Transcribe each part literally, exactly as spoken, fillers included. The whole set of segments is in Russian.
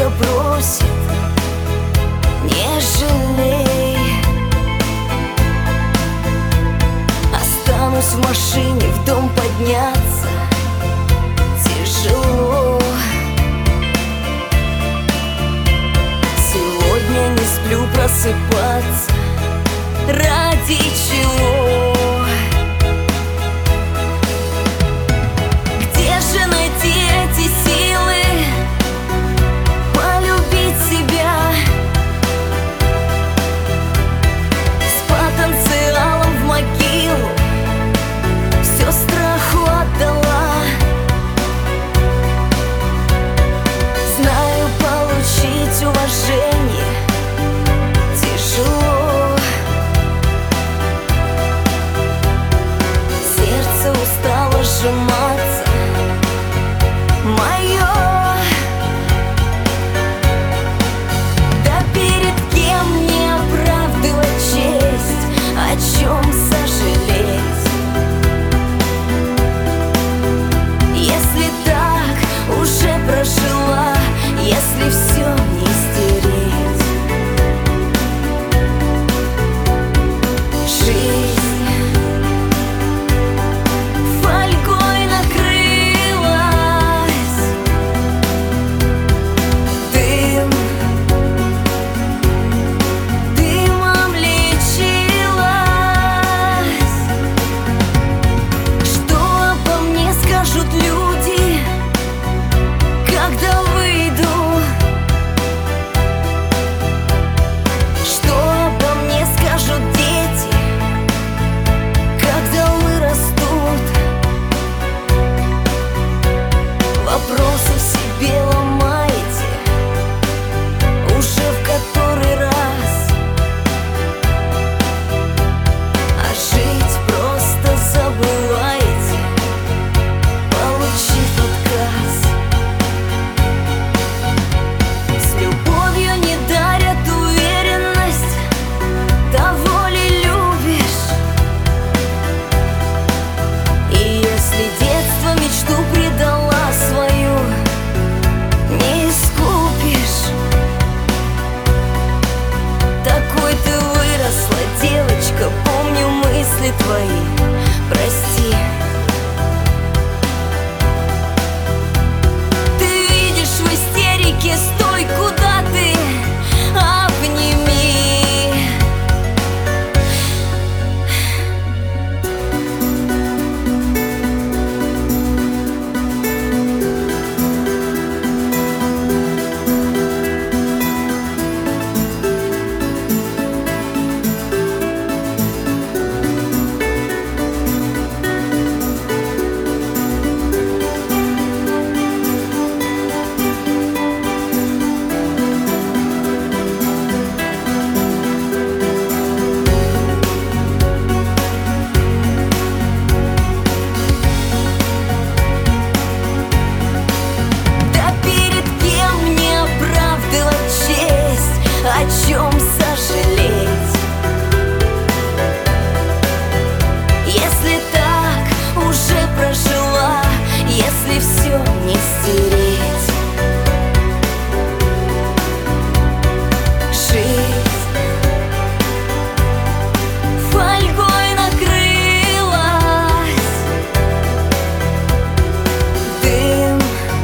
кто-то бросит, не жалей. Останусь в машине, в дом подняться тяжело. Сегодня не сплю, просыпаться ради чего? Где же найти эти силы полюбить себя с потенциалом в могилу? Все страху отдала. Знаю, получить уважение тяжело. Сердце устало сжиматься мое. Да перед кем мне оправдывать честь, о чем сожалеть? Если так уже прожила, если все не стереть. Жизнь фольгой накрылась, дым дымом лечилась. Что обо мне скажут люди, когда выйду? Что обо мне скажут дети, когда вырастут? Вопросы в себе ломаете уже в который раз, а жить просто забываете, получив отказ. С любовью не дарят уверенность, того ли любишь? И если детство мечту предала свою, не искупишь. Такой ты выросла, девочка, помню мысли твои, прости. Ты видишь в истерике, стой, куда ты, обними. Да перед кем мне оправдывать честь, о чем сожалеть? Если так уже прожила, если все не стереть. Жизнь фольгой накрылась, дым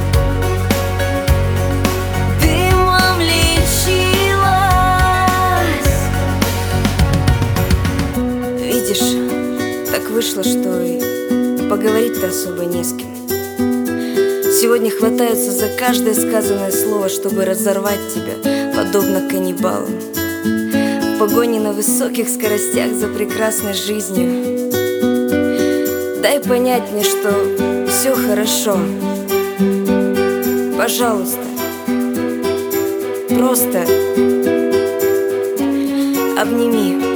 дымом лечилась. Видишь, так вышло, что и поговорить-то особо не с кем. Сегодня хватаются за каждое сказанное слово, чтобы разорвать тебя, подобно каннибалам. В погоне на высоких скоростях за прекрасной жизнью. Дай понять мне, что все хорошо. Пожалуйста, просто обними.